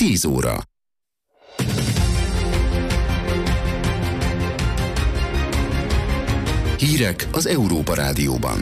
10 óra. Hírek az Európa Rádióban.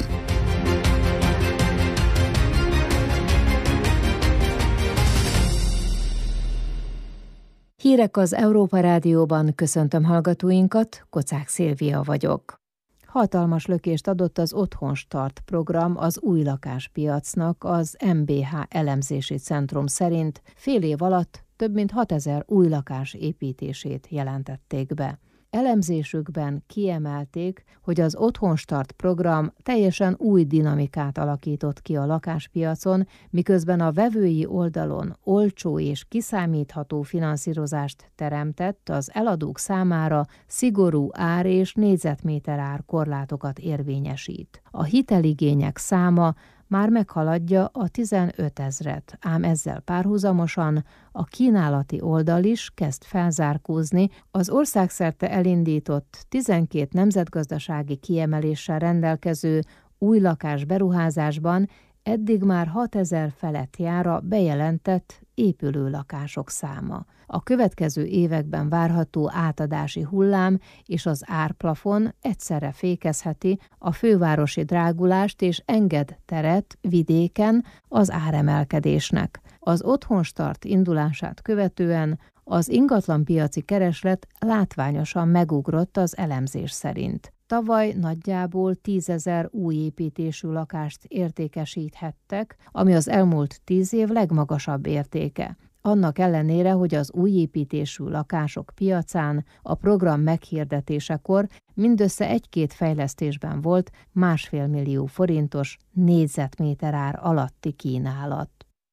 Hírek az Európa Rádióban, köszöntöm hallgatóinkat, Kocák Szilvia vagyok. Hatalmas lökést adott az Otthonstart program az új lakáspiacnak, az MBH elemzési centrum szerint fél év alatt több mint 6000 új lakás építését jelentették be. Elemzésükben kiemelték, hogy az Otthonstart program teljesen új dinamikát alakított ki a lakáspiacon, miközben a vevői oldalon olcsó és kiszámítható finanszírozást teremtett, az eladók számára szigorú ár és négyzetméter ár korlátokat érvényesít. A hiteligények száma már meghaladja a 15 000-et, ám ezzel párhuzamosan a kínálati oldal is kezd felzárkózni. Az országszerte elindított 12 nemzetgazdasági kiemeléssel rendelkező új lakás beruházásban eddig már 6000 felett jár a bejelentett épülő lakások száma. A következő években várható átadási hullám és az árplafon egyszerre fékezheti a fővárosi drágulást és enged teret vidéken az áremelkedésnek. Az Otthonstart indulását követően az ingatlanpiaci kereslet látványosan megugrott az elemzés szerint. Tavaly nagyjából 10 000 új építésű lakást értékesíthettek, ami az elmúlt 10 év legmagasabb értéke. Annak ellenére, hogy az új építésű lakások piacán a program meghirdetésekor mindössze egy-két fejlesztésben volt 1,5 millió forintos négyzetméter ár alatti kínálat.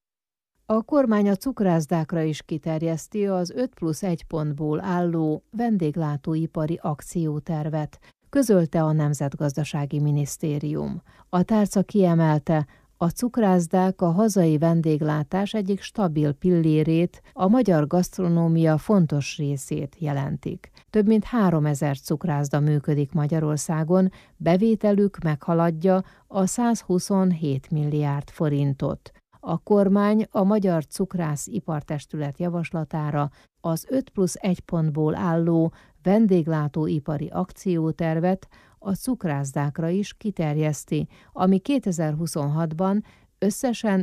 A kormány a cukrászdákra is kiterjeszti az 5+1 pontból álló vendéglátóipari akciótervet, közölte a Nemzetgazdasági Minisztérium. A tárca kiemelte, a cukrászdák a hazai vendéglátás egyik stabil pillérét, a magyar gasztronómia fontos részét jelentik. Több mint 3000 cukrászda működik Magyarországon, bevételük meghaladja a 127 milliárd forintot. A kormány a Magyar Cukrász Ipartestület javaslatára az 5+1 pontból álló vendéglátóipari akciótervet a cukrászdákra is kiterjeszti, ami 2026-ban összesen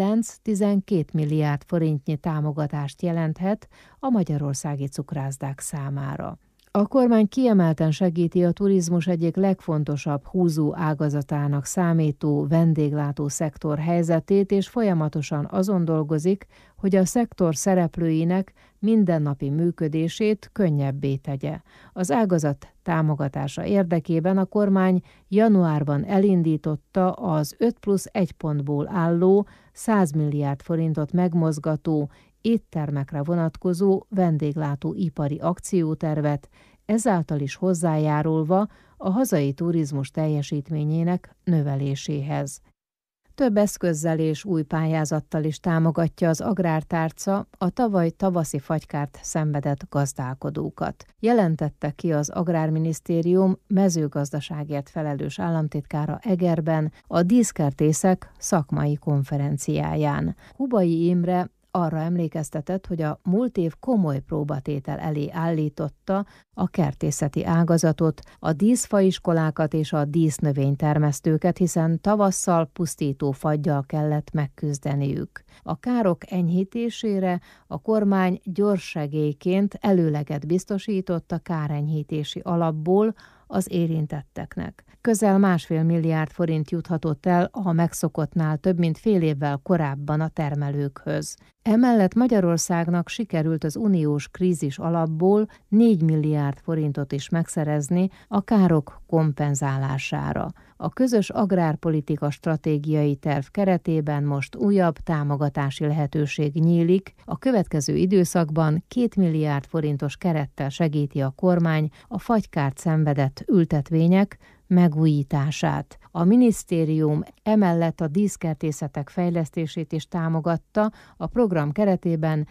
9-12 milliárd forintnyi támogatást jelenthet a magyarországi cukrászdák számára. A kormány kiemelten segíti a turizmus egyik legfontosabb húzó ágazatának számító vendéglátó szektor helyzetét, és folyamatosan azon dolgozik, hogy a szektor szereplőinek mindennapi működését könnyebbé tegye. Az ágazat támogatása érdekében a kormány januárban elindította az 5+1 pontból álló 100 milliárd forintot megmozgató éttermekre vonatkozó vendéglátóipari akciótervet, ezáltal is hozzájárulva a hazai turizmus teljesítményének növeléséhez. Több eszközzel és új pályázattal is támogatja az agrártárca a tavaly tavaszi fagykárt szenvedett gazdálkodókat. Jelentette ki az Agrárminisztérium mezőgazdaságért felelős államtitkára Egerben a díszkertészek szakmai konferenciáján. Hubai Imre arra emlékeztetett, hogy a múlt év komoly próbatétel elé állította a kertészeti ágazatot, a díszfaiskolákat és a dísznövénytermesztőket, hiszen tavasszal pusztító faggyal kellett megküzdeniük. A károk enyhítésére a kormány gyors segélyként előleget biztosított a kárenyhítési alapból az érintetteknek. Közel 1,5 milliárd forint juthatott el a megszokottnál több mint fél évvel korábban a termelőkhöz. Emellett Magyarországnak sikerült az uniós krízis alapból 4 milliárd forintot is megszerezni a károk kompenzálására. A közös agrárpolitika stratégiai terv keretében most újabb támogatási lehetőség nyílik. A következő időszakban 2 milliárd forintos kerettel segíti a kormány a fagykárt szenvedett ültetvények megújítását. A minisztérium emellett a díszkertészetek fejlesztését is támogatta, a program keretében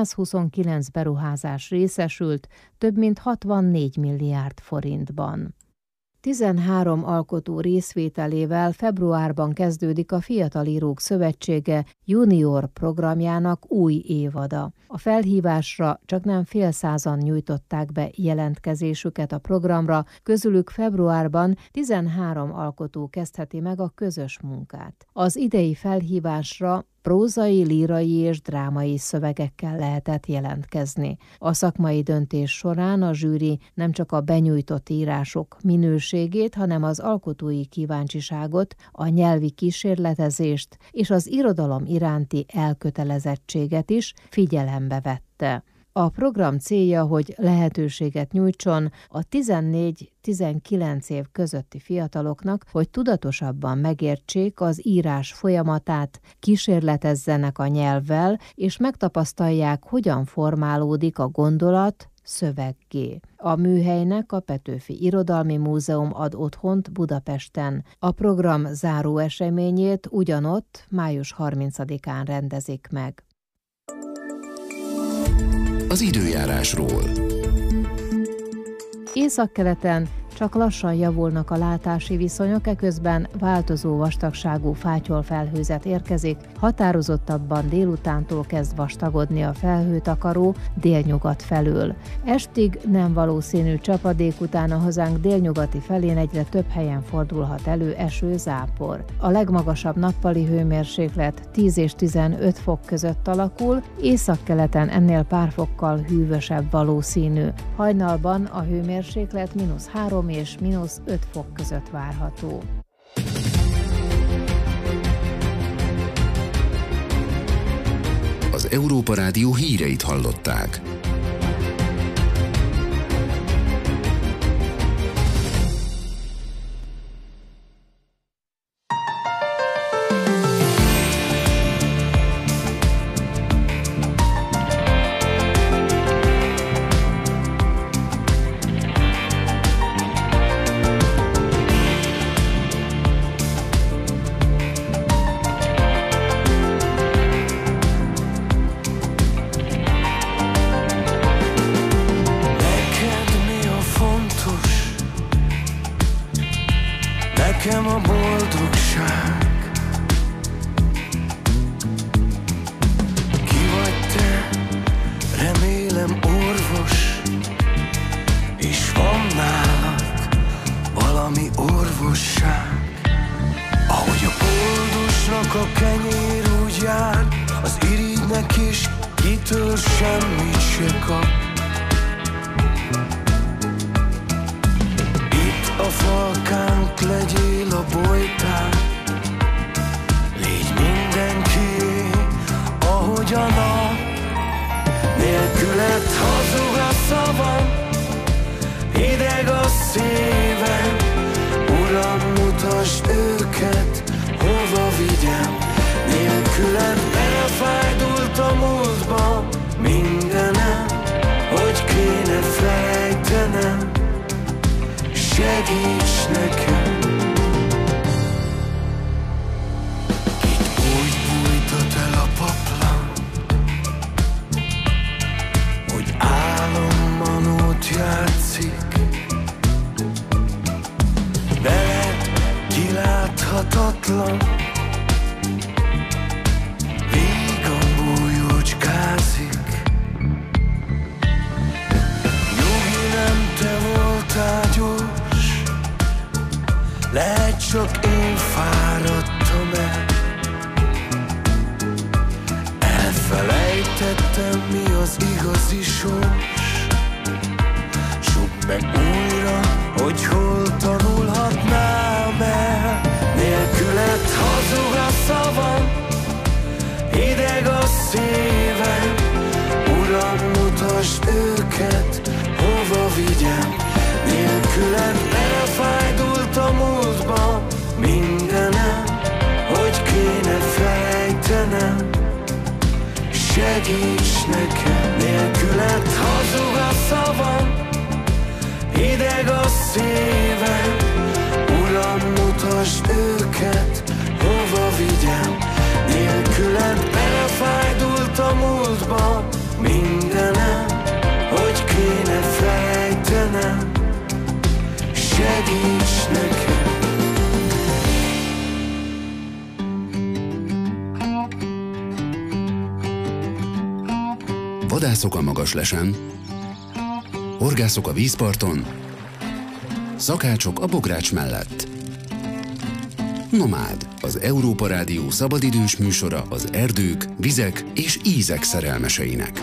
129 beruházás részesült, több mint 64 milliárd forintban. 13 alkotó részvételével februárban kezdődik a Fiatal Írók Szövetsége junior programjának új évada. A felhívásra csaknem fél százan nyújtották be jelentkezésüket a programra, közülük februárban 13 alkotó kezdheti meg a közös munkát. Az idei felhívásra prózai, lírai és drámai szövegekkel lehetett jelentkezni. A szakmai döntés során a zsűri nem csak a benyújtott írások minőségét, hanem az alkotói kíváncsiságot, a nyelvi kísérletezést és az irodalom iránti elkötelezettséget is figyelembe vette. A program célja, hogy lehetőséget nyújtson a 14-19 év közötti fiataloknak, hogy tudatosabban megértsék az írás folyamatát, kísérletezzenek a nyelvvel, és megtapasztalják, hogyan formálódik a gondolat szöveggé. A műhelynek a Petőfi Irodalmi Múzeum ad otthont Budapesten. A program záró eseményét ugyanott május 30-án rendezik meg. Az időjárásról. Északkeleten csak lassan javulnak a látási viszonyok, eközben változó vastagságú fátyolfelhőzet érkezik, határozottabban délutántól kezd vastagodni a felhőtakaró délnyugat felől. Estig nem valószínű csapadék, után a hazánk délnyugati felén egyre több helyen fordulhat elő eső-zápor. A legmagasabb nappali hőmérséklet 10 és 15 fok között alakul, északkeleten ennél pár fokkal hűvösebb valószínű. Hajnalban a hőmérséklet -3 és -5 fok között várható. Az Európa Rádió híreit hallották. Nekem a boldogság. Ki vagy te? Remélem orvos, és van nálad valami orvosság. Ahogy a boldosnak a kenyér úgy jár, az irigynek is kitől semmit se kap. A falkánk legyél a bojtár, légy mindenki, ahogy a nap. Nélküled hazug a szavam, hideg a szívem. Uram, mutasd őket, hova vigyem. Nélküled belefájdult a múltba mindenem, hogy kéne felejtenem. Segíts nekem! Itt úgy bújtat el a paplan, hogy álommanót játszik. Veled kiláthatatlan, vígan bújócskázik. Nyugi, nem te voltál gyors, lehet csak én fáradtam el. Elfelejtettem, mi az igazi sors. Sukd meg újra, hogy hol tanulhatnám el. Nélküled hazug a szavam, hideg a szívem. Uram, mutasd őket, hova vigyem. Nélküled elfájdult a múltba mindenem, hogy kéne felejtenem. Segíts nekem! Nélküled hazug a szavam, hideg a szívem. Uram, mutasd őket, hova vigyem. Nélküled belefájdult a múltba mindenem, hogy kéne felejtenem. Segíts Vadászok a Magaslesen, horgászok a vízparton, szakácsok a bogrács mellett. Nomád, az Európa Rádió szabadidős műsora az erdők, vizek és ízek szerelmeseinek.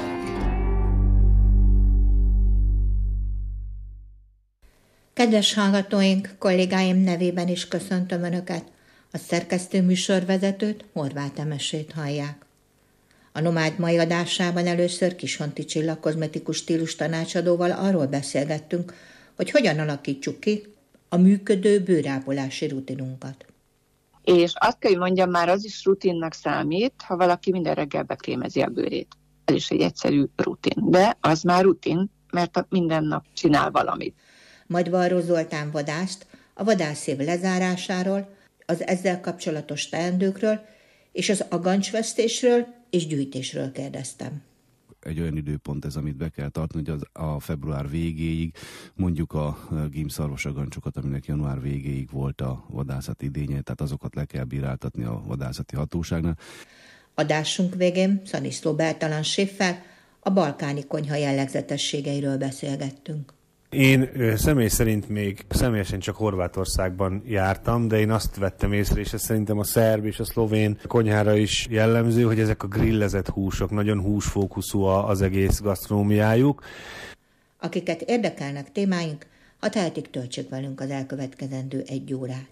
Kedves hallgatóink, kollégáim nevében is köszöntöm Önöket. A szerkesztő műsorvezetőt, Horváth Emesét hallják. A Nomád mai adásában először Kishonti Csilla kozmetikus stílus tanácsadóval arról beszélgettünk, hogy hogyan alakítsuk ki a működő bőrápolási rutinunkat. És azt kell, hogy mondjam, már az is rutinnak számít, ha valaki minden reggel bekrémezi a bőrét. Ez is egy egyszerű rutin, de az már rutin, mert minden nap csinál valamit. Majd Varró Zoltán vadászt a vadászév lezárásáról, az ezzel kapcsolatos teendőkről és az agancsvesztésről és gyűjtésről kérdeztem. Egy olyan időpont ez, amit be kell tartani, hogy a február végéig, mondjuk a gímszarvasagancsokat, aminek január végéig volt a vadászati idénye, tehát azokat le kell bíráltatni a vadászati hatóságnál. Adásunk végén Szaniszló Bertalan séffel a balkáni konyha jellegzetességeiről beszélgettünk. Én személy szerint még személyesen csak Horvátországban jártam, de én azt vettem észre, és ez szerintem a szerb és a szlovén konyhára is jellemző, hogy ezek a grillezett húsok, nagyon húsfókuszú az egész gasztronómiájuk. Akiket érdekelnek témáink, ha tehetik, töltsék velünk az elkövetkezendő 1 órát.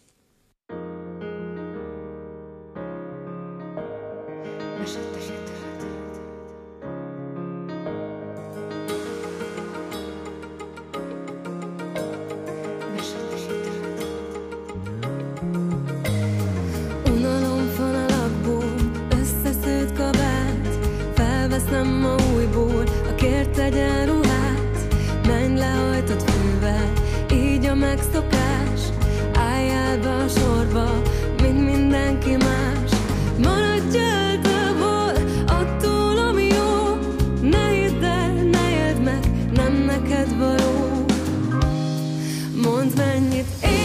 Nem ma újból a kért tegyen ruhát, menj lehajtott fűvel, így a megszokás. Álljál be a sorba, mint mindenki más. Maradj el távol attól, ami jó. Ne hidd el, ne éld meg, nem neked való. Mondd, mennyit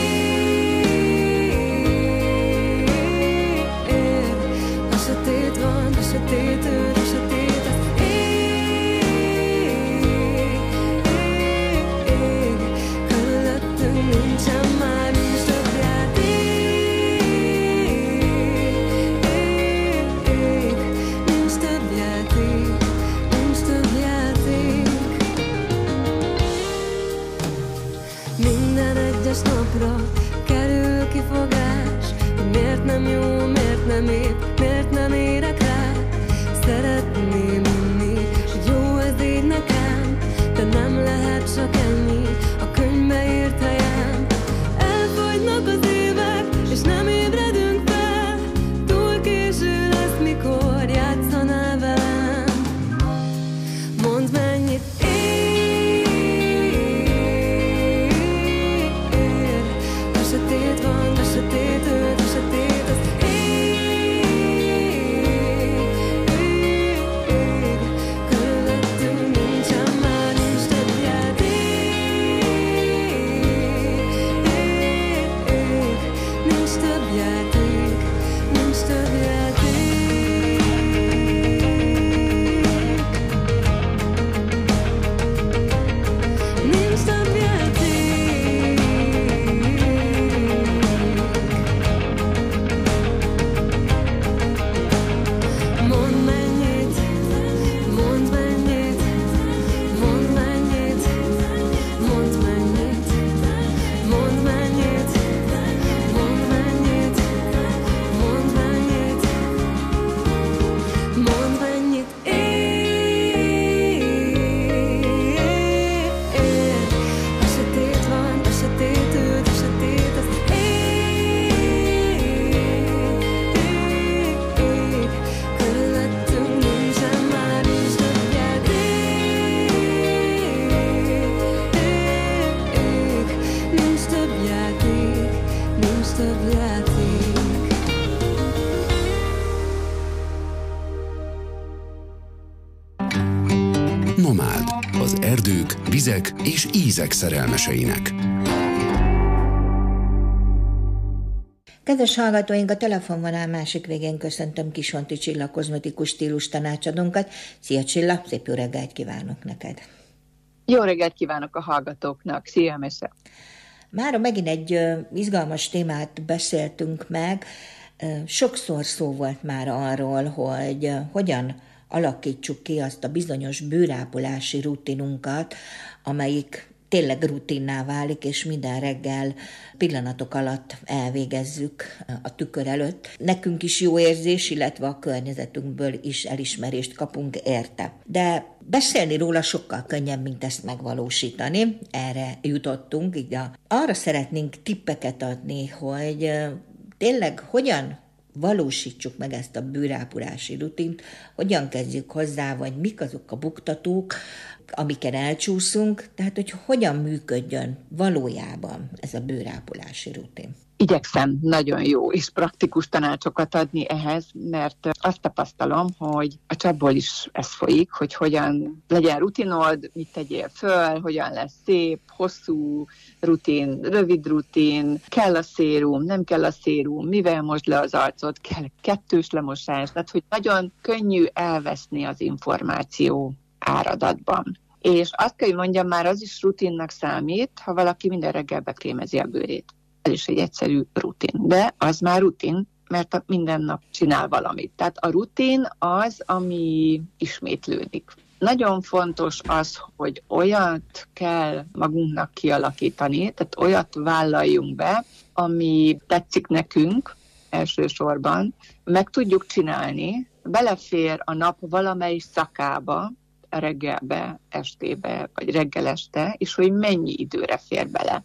ér. A sötét van, a sötét őr, a sötét. Napra kerül kifogás, hogy miért nem jó, miért nem épp, miért nem érek rá. Szeretném inni, hogy jó ez így nekem, de nem lehet csak ennyi a könyvbe írt helyem. Elfogynak az évek, és nem ébredünk fel, túl késő lesz, mikor játszanál velem. Mondd, mennyit sötét van, a sötét őt, a sötét az ég. Körülöttünk nincsen már, nincs több játék. Nincs több játék, nincs több játék. Nincs több játék. Nomád, az erdők, vizek és ízek szerelmeseinek. Kedves hallgatóink, a telefonvonal másik végén köszöntöm Kisonti Csilla kozmetikus stílus tanácsadónkat. Szia Csilla, szép jó reggelt kívánok neked! Jó reggelt kívánok a hallgatóknak! Szia, Mese! Mára megint egy izgalmas témát beszéltünk meg. Sokszor szó volt már arról, hogy hogyan alakítsuk ki azt a bizonyos bőrápolási rutinunkat, amelyik tényleg rutinná válik, és minden reggel pillanatok alatt elvégezzük a tükör előtt. Nekünk is jó érzés, illetve a környezetünkből is elismerést kapunk érte. De beszélni róla sokkal könnyebb, mint ezt megvalósítani. Erre jutottunk, így arra szeretnénk tippeket adni, hogy tényleg hogyan valósítsuk meg ezt a bőrápolási rutint, hogyan kezdjük hozzá, vagy mik azok a buktatók, amiken elcsúszunk, tehát hogy hogyan működjön valójában ez a bőrápolási rutin. Igyekszem nagyon jó és praktikus tanácsokat adni ehhez, mert azt tapasztalom, hogy a csapból is ez folyik, hogy hogyan legyen rutinod, mit tegyél föl, hogyan lesz szép, hosszú rutin, rövid rutin, kell a szérum, nem kell a szérum, mivel mosd le az arcot, kell kettős lemosás, tehát hogy nagyon könnyű elveszni az információ áradatban. És azt kell, hogy mondjam, már az is rutinnak számít, ha valaki minden reggel bekrémezi a bőrét. Ez is egy egyszerű rutin, de az már rutin, mert minden nap csinál valamit. Tehát a rutin az, ami ismétlődik. Nagyon fontos az, hogy olyat kell magunknak kialakítani, tehát olyat vállaljunk be, ami tetszik nekünk elsősorban, meg tudjuk csinálni, belefér a nap valamely szakába, reggelbe, estébe, vagy reggel este, és hogy mennyi időre fér bele.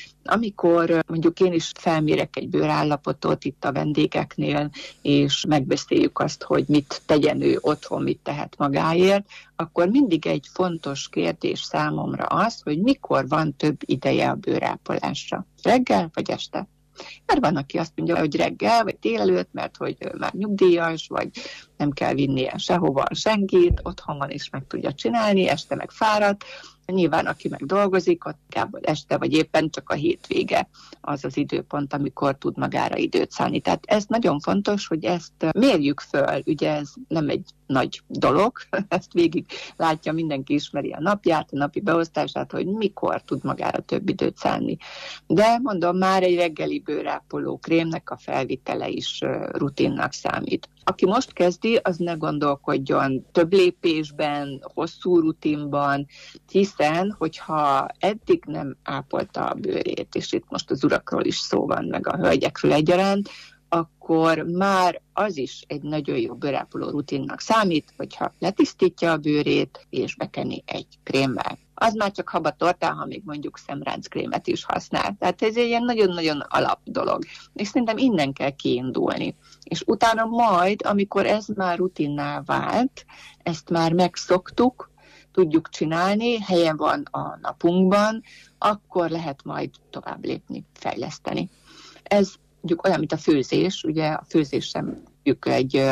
Amikor mondjuk én is felmérek egy bőrállapotot itt a vendégeknél, és megbeszéljük azt, hogy mit tegyen ő otthon, mit tehet magáért, akkor mindig egy fontos kérdés számomra az, hogy mikor van több ideje a bőrápolásra. Reggel vagy este? Mert van, aki azt mondja, hogy reggel, vagy délelőtt, mert hogy már nyugdíjas, vagy nem kell vinnie sehova senkit, otthon van és meg tudja csinálni, este meg fáradt. Nyilván, aki meg dolgozik, ott inkább este, vagy éppen csak a hétvége az az időpont, amikor tud magára időt szállni. Tehát ez nagyon fontos, hogy ezt mérjük föl, ugye ez nem egy nagy dolog, ezt végig látja, mindenki ismeri a napját, a napi beosztását, hogy mikor tud magára több időt szállni. De mondom, már egy reggeli bőrápoló krémnek a felvitele is rutinnak számít. Aki most kezdi, az ne gondolkodjon több lépésben, hosszú rutinban, hiszen, hogyha eddig nem ápolta a bőrét, és itt most az urakról is szó van, meg a hölgyekről egyaránt, akkor már az is egy nagyon jó bőrápoló rutinnak számít, hogyha letisztítja a bőrét, és bekeni egy krémmel. Az már csak habatortál, ha még mondjuk szemránckrémet is használ. Tehát ez egy ilyen nagyon-nagyon alap dolog. És szerintem innen kell kiindulni. És utána majd, amikor ez már rutinná vált, ezt már megszoktuk, tudjuk csinálni, helye van a napunkban, akkor lehet majd tovább lépni, fejleszteni. Ez mondjuk olyan, mint a főzés, ugye a főzés sem egy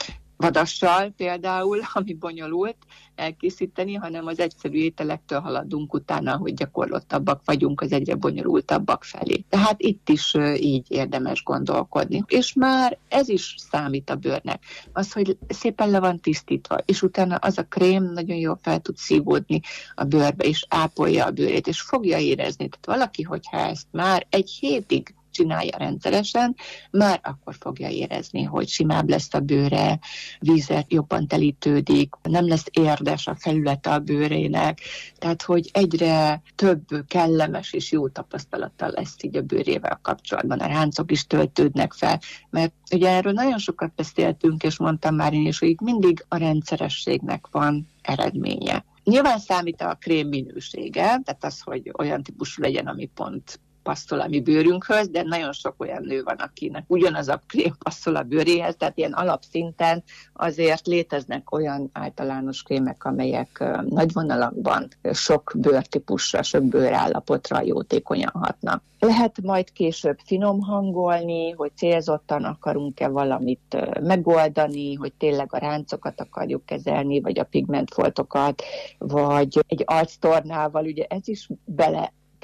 vadassal például, ami bonyolult elkészíteni, hanem az egyszerű ételektől haladunk utána, hogy gyakorlottabbak vagyunk az egyre bonyolultabbak felé. Tehát itt is így érdemes gondolkodni. És már ez is számít a bőrnek. Az, hogy szépen le van tisztítva, és utána az a krém nagyon jól fel tud szívódni a bőrbe, és ápolja a bőrét, és fogja érezni. Tehát valaki, hogyha ezt már egy hétig csinálja rendszeresen, már akkor fogja érezni, hogy simább lesz a bőre, vízzel jobban telítődik, nem lesz érdes a felülete a bőrének, tehát hogy egyre több kellemes és jó tapasztalattal lesz így a bőrével kapcsolatban. A ráncok is töltődnek fel, mert ugye erről nagyon sokat beszéltünk, és mondtam már én is, hogy itt mindig a rendszerességnek van eredménye. Nyilván számít a krém minősége, tehát az, hogy olyan típusú legyen, ami pont passzol a mi bőrünkhöz, de nagyon sok olyan nő van, akinek ugyanaz a krém passzol a bőréhez, tehát ilyen alapszinten azért léteznek olyan általános krémek, amelyek nagy vonalakban sok bőrtípusra, sok bőrállapotra jótékonyan hatnak. Lehet majd később finom hangolni, hogy célzottan akarunk-e valamit megoldani, hogy tényleg a ráncokat akarjuk kezelni, vagy a pigmentfoltokat, vagy egy arctornával, ugye ez is bele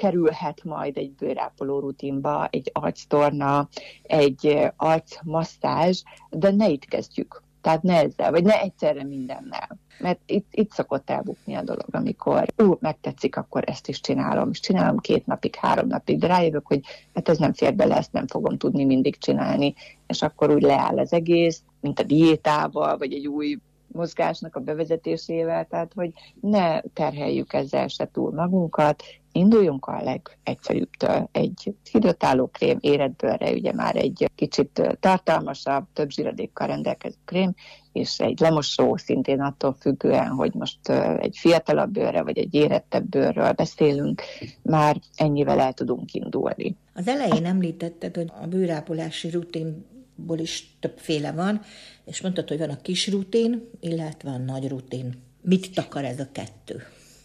bekerülhet majd egy bőrápoló rutinba, egy arctorna, egy arcmasszázs, de ne itt kezdjük. Tehát ne ezzel, vagy ne egyszerre mindennel. Mert itt szokott elbukni a dolog, amikor megtetszik, akkor ezt is csinálom. És csinálom 2 napig, 3 napig, de rájövök, hogy hát ez nem fér bele, ezt nem fogom tudni mindig csinálni. És akkor úgy leáll az egész, mint a diétával, vagy egy új mozgásnak a bevezetésével, tehát hogy ne terheljük ezzel se túl magunkat, induljunk a legegyszerűbbtől. Egy hidratáló krém érett bőrre, ugye már egy kicsit tartalmasabb, több zsíradékkal rendelkező krém, és egy lemosó, szintén attól függően, hogy most egy fiatalabb bőrre, vagy egy érettebb bőrről beszélünk, már ennyivel el tudunk indulni. Az elején említetted, hogy a bőrápolási rutinból is többféle van, és mondtad, hogy van a kis rutin, illetve a nagy rutin. Mit takar ez a 2?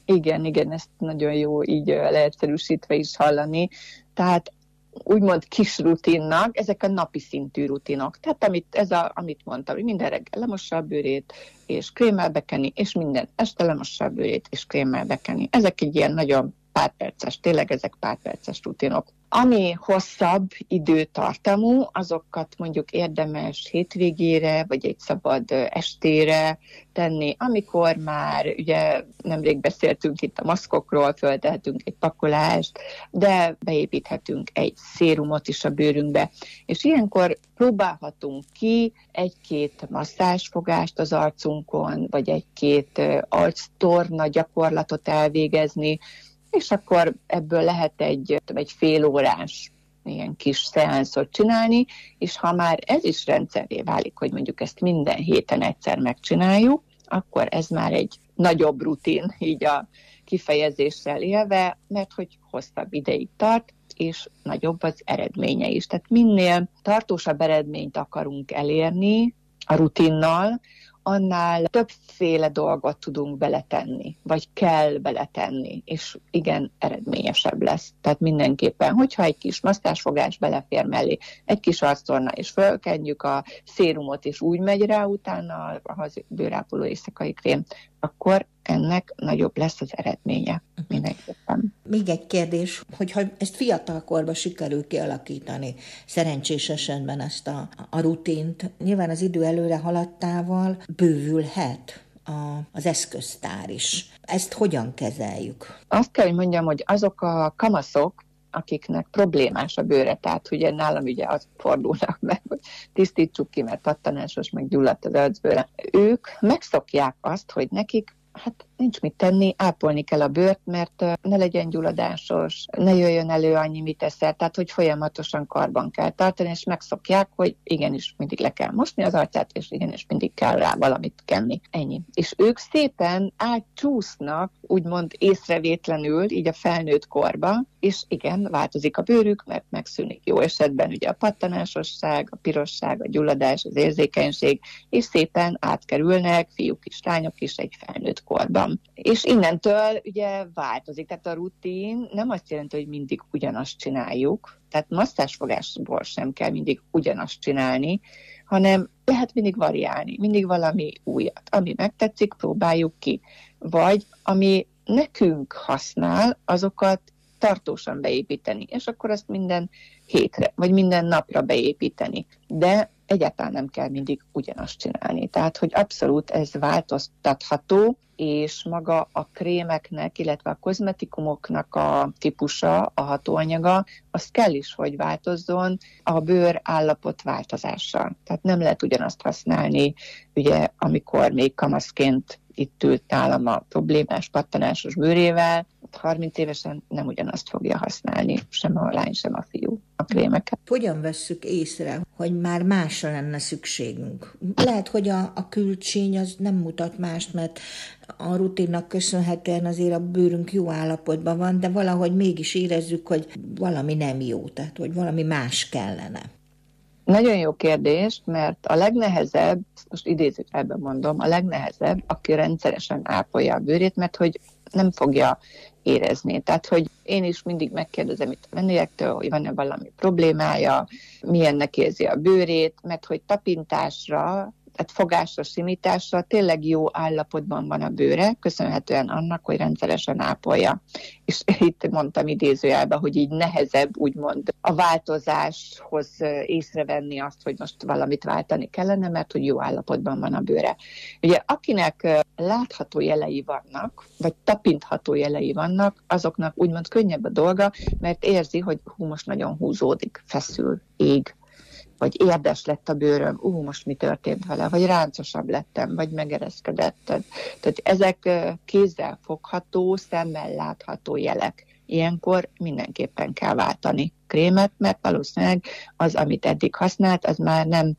Igen, ezt nagyon jó így leegyszerűsítve is hallani. Tehát úgymond kis rutinnak, ezek a napi szintű rutinok. Tehát amit mondtam, hogy minden reggel lemossa a bőrét, és krémmel bekeni, és minden este lemossa a bőrét, és krémmel bekeni. Ezek egy ilyen nagyon párperces, tényleg ezek párperces rutinok. Ami hosszabb időtartamú, azokat mondjuk érdemes hétvégére, vagy egy szabad estére tenni, amikor már, ugye nemrég beszéltünk itt a maszkokról, föltehetünk egy pakolást, de beépíthetünk egy szérumot is a bőrünkbe, és ilyenkor próbálhatunk ki 1-2 masszázsfogást az arcunkon, vagy 1-2 arctorna gyakorlatot elvégezni, és akkor ebből lehet egy fél órás ilyen kis szeánszot csinálni, és ha már ez is rendszerré válik, hogy mondjuk ezt minden héten egyszer megcsináljuk, akkor ez már egy nagyobb rutin, így a kifejezéssel élve, mert hogy hosszabb ideig tart, és nagyobb az eredménye is. Tehát minél tartósabb eredményt akarunk elérni a rutinnal, annál többféle dolgot tudunk beletenni, vagy kell beletenni, és igen, eredményesebb lesz. Tehát mindenképpen, hogyha egy kis masszázsfogás belefér mellé, egy kis arctorna, és fölkenjük a szérumot, és úgy megy rá utána a bőrápoló éjszakai krém, akkor ennek nagyobb lesz az eredménye mindenképpen. Még egy kérdés, hogyha ezt fiatalkorban sikerül kialakítani, szerencsés esetben ezt a rutint, nyilván az idő előre haladtával bővülhet az eszköztár is. Ezt hogyan kezeljük? Azt kell, hogy mondjam, hogy azok a kamaszok, akiknek problémás a bőre, tehát ugye nálam ugye az fordulnak meg, hogy tisztítsuk ki, mert pattanásos, meg gyulladt az arcbőre. Ők megszokják azt, hogy nekik hát nincs mit tenni, ápolni kell a bőrt, mert ne legyen gyulladásos, ne jöjjön elő annyi mit eszel, tehát hogy folyamatosan karban kell tartani, és megszokják, hogy igenis mindig le kell mosni az arcát, és igenis mindig kell rá valamit kenni. Ennyi. És ők szépen átcsúsznak, úgymond észrevétlenül, így a felnőtt korba, és igen, változik a bőrük, mert megszűnik jó esetben ugye a pattanásosság, a pirosság, a gyulladás, az érzékenység, és szépen átkerülnek, fiúk is, lányok is egy felnőtt korban. És innentől ugye változik, tehát a rutin nem azt jelenti, hogy mindig ugyanazt csináljuk, tehát masszázsfogásból sem kell mindig ugyanazt csinálni, hanem lehet mindig variálni, mindig valami újat. Ami megtetszik, próbáljuk ki. Vagy ami nekünk használ, azokat tartósan beépíteni, és akkor azt minden hétre, vagy minden napra beépíteni. De egyáltalán nem kell mindig ugyanazt csinálni. Tehát, hogy abszolút ez változtatható, és maga a krémeknek, illetve a kozmetikumoknak a típusa, a hatóanyaga, az kell is, hogy változzon a bőr állapot változással. Tehát nem lehet ugyanazt használni, ugye, amikor még kamaszként itt ült nálam a problémás pattanásos bőrével, 30 évesen nem ugyanazt fogja használni, sem a lány, sem a fiú a krémeket. Hogyan vesszük észre, hogy már másra lenne szükségünk? Lehet, hogy a külcsény az nem mutat mást, mert a rutinnak köszönhetően azért a bőrünk jó állapotban van, de valahogy mégis érezzük, hogy valami nem jó, tehát hogy valami más kellene. Nagyon jó kérdés, mert a legnehezebb, most idézőjelben mondom, a legnehezebb, aki rendszeresen ápolja a bőrét, mert hogy nem fogja érezni. Tehát, hogy én is mindig megkérdezem itt a vendégektől, hogy van-e valami problémája, milyennek érzi a bőrét, mert hogy tapintásra, tehát fogásra, simításra tényleg jó állapotban van a bőre, köszönhetően annak, hogy rendszeresen ápolja. És itt mondtam idézőjelben, hogy így nehezebb úgymond a változáshoz észrevenni azt, hogy most valamit váltani kellene, mert hogy jó állapotban van a bőre. Ugye akinek látható jelei vannak, vagy tapintható jelei vannak, azoknak úgymond könnyebb a dolga, mert érzi, hogy most nagyon húzódik, feszül, ég, vagy érdes lett a bőröm, most mi történt vele, vagy ráncosabb lettem, vagy megereszkedett. Tehát ezek kézzel fogható, szemmel látható jelek. Ilyenkor mindenképpen kell váltani krémet, mert valószínűleg az, amit eddig használt, az már nem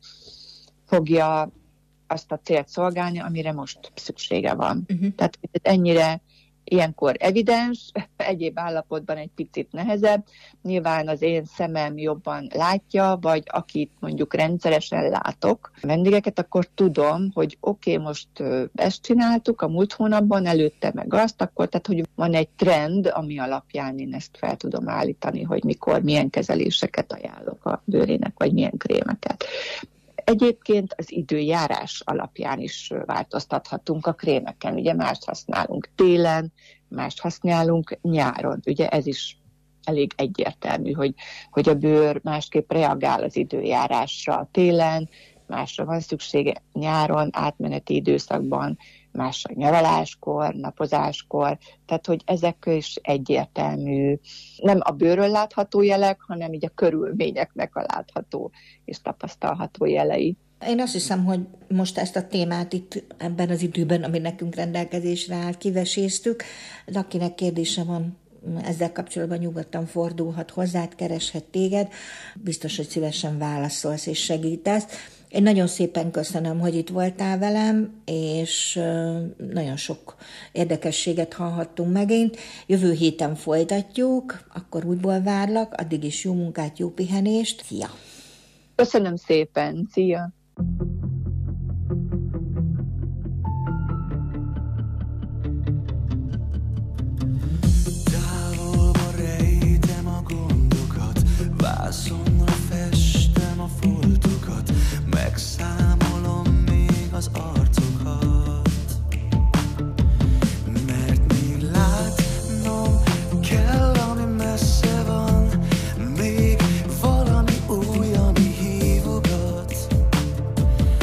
fogja azt a célt szolgálni, amire most szüksége van. Tehát ennyire ilyenkor evidens, egyéb állapotban egy picit nehezebb. Nyilván az én szemem jobban látja, vagy akit mondjuk rendszeresen látok vendégeket, akkor tudom, hogy oké, most ezt csináltuk a múlt hónapban, előtte meg azt, akkor tehát, hogy van egy trend, ami alapján én ezt fel tudom állítani, hogy mikor, milyen kezeléseket ajánlok a bőrének, vagy milyen krémeket. Egyébként az időjárás alapján is változtathatunk a krémeken. Ugye mást használunk télen, mást használunk nyáron. Ugye ez is elég egyértelmű, hogy a bőr másképp reagál az időjárásra télen, másra van szüksége nyáron, átmeneti időszakban, másra nyaraláskor, napozáskor, tehát hogy ezek is egyértelmű, nem a bőrről látható jelek, hanem így a körülményeknek a látható és tapasztalható jelei. Én azt hiszem, hogy most ezt a témát itt ebben az időben, ami nekünk rendelkezésre áll, kiveséztük, de akinek kérdése van ezzel kapcsolatban, nyugodtan fordulhat hozzád, kereshet téged, biztos, hogy szívesen válaszolsz és segítesz. Én nagyon szépen köszönöm, hogy itt voltál velem, és nagyon sok érdekességet hallhattunk megint. Jövő héten folytatjuk, akkor újból várlak, addig is jó munkát, jó pihenést. Szia! Köszönöm szépen, szia! Távolba rejtem a gondokat, vászonra festem a foltokat, megszámolom még az arcokat, mert még látnom kell, ami messze van, még valami új, ami hívogat.